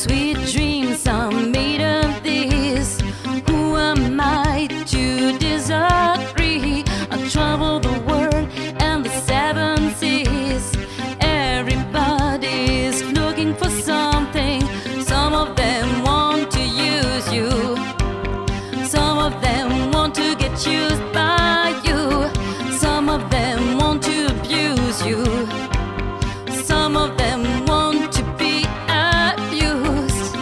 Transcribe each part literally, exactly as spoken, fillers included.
Sweet dreams are made of this. Who am I to disagree? I travel the world and the seven seas. Everybody's looking for something. Some of them want to use you. Some of them want to get used by you. Some of them want to abuse you. Some of them want to be abused.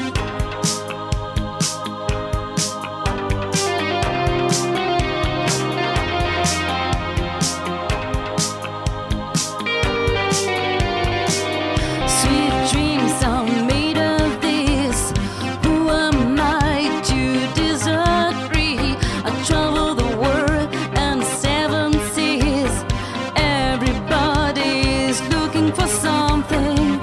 Sweet dreams are made of this. Who am I to disagree? I travel the world and the seven seas. Everybody's looking for something.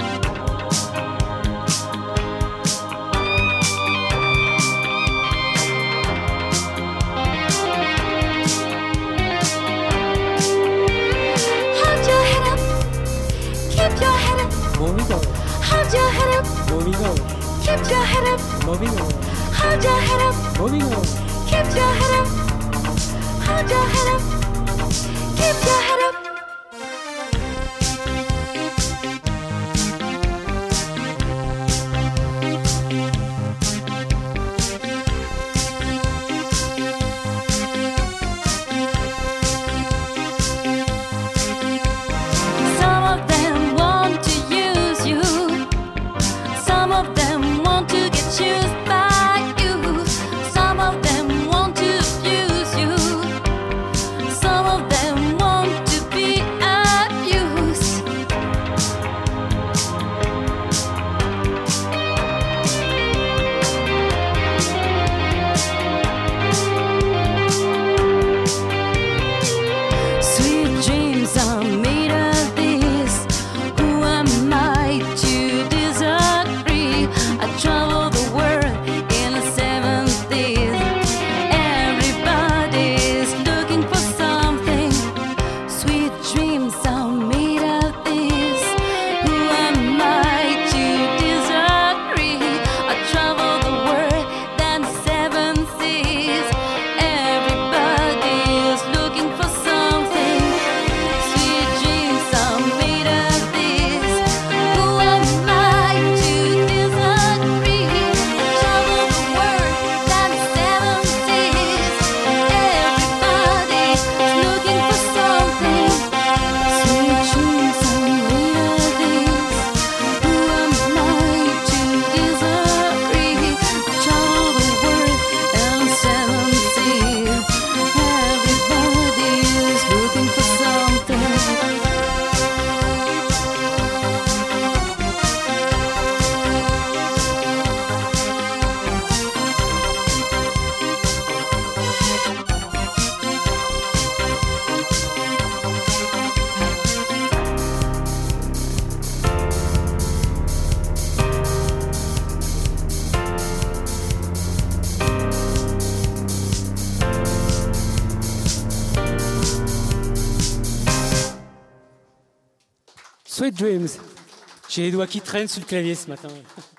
Hold your head up, keep your head up. Moving on, Hold your head up, moving on, keep your head up. moving on, Hold your head up, moving on. keep your head up. Hold your head up, keep your head up. Some of them want to use you. Some of them want to get used by you. Some of them want to abuse you. Some of them want to be abused. Sweet dreams are made of this. Who am I to disagree? I travel the world in the seven seas. Everybody's looking for something. Sweet dreams are made of this. Who am I to disagree? I travel the world and the seven seas. Everybody's looking for something. Sweet dreams are made of this. Who am I to disagree? I travel the world and the seven seas. Everybody's looking for something. Sweet dreams are made of this. Who am I to disagree? I travel the world and the seven seas. Everybody's looking for something. Sweet Dreams. J'ai les doigts qui traînent sur le clavier ce matin.